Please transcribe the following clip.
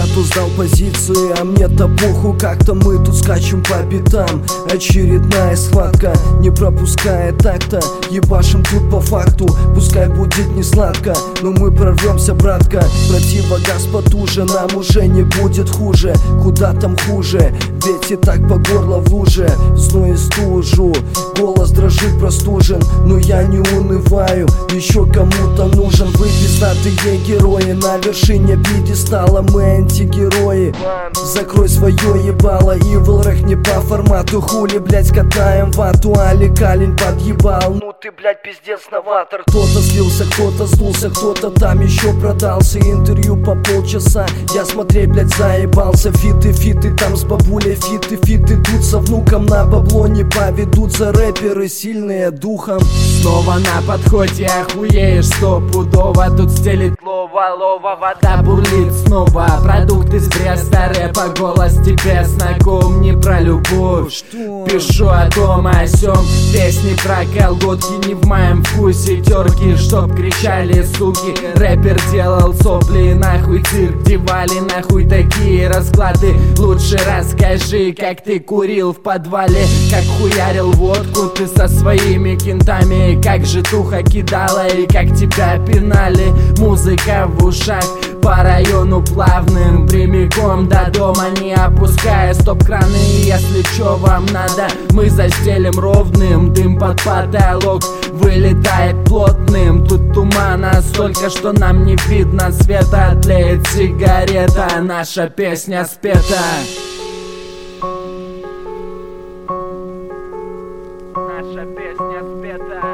Статус дал позиции, а мне-то похуй, как-то мы тут скачем по пятам. Очередная схватка, не пропуская так-то, ебашим тут по факту. Пускай будет не сладко, но мы прорвемся, братка. Противогаз потуже, нам уже не будет хуже. Куда там хуже, ведь и так по горло в луже. В зной и стужу, голос дрожит простужен, но я не унываю, еще кому-то нужен. Вы пиздатые герои, на вершине пьедестала мы антигерои. Закрой свое ебало, Evil Рэк не по формату. Хули, блять, катаем вату, Али Калин подъебал. Ну ты, блять, пиздец, новатор. Кто-то слился, кто-то сдулся, кто-то там еще продался. Интервью по полчаса, я смотреть, блять, заебался. Фиты там с бабулей, фиты идут со внуком. На бабло не поведутся рэперы, сильные духом. Снова на подходе, охуеешь стопудово. Тут стелит лова, вода бурлит снова. Продукт из Бреста, рэпа, голос тебе знаком. Не про любовь, Что? Пишу о том, о сём. Песни про колготки не в моем вкусе. Терки, чтоб кричали суки. Рэпер делал сопли, нахуй цирк девали. Нахуй такие расклады. Лучше расскажи, как ты курил в подвале, как хуярил водку ты со своими кентами, как житуха кидала и как тебя пинали. Музыка в ушах, по району плавным, прямиком до дома, не опуская стоп-краны. Если чё вам надо, мы застелим ровным. Дым под потолок вылетает плотным. Тут тумана столько, что нам не видно света. Тлеет сигарета, наша песня спета. Наша песня спета.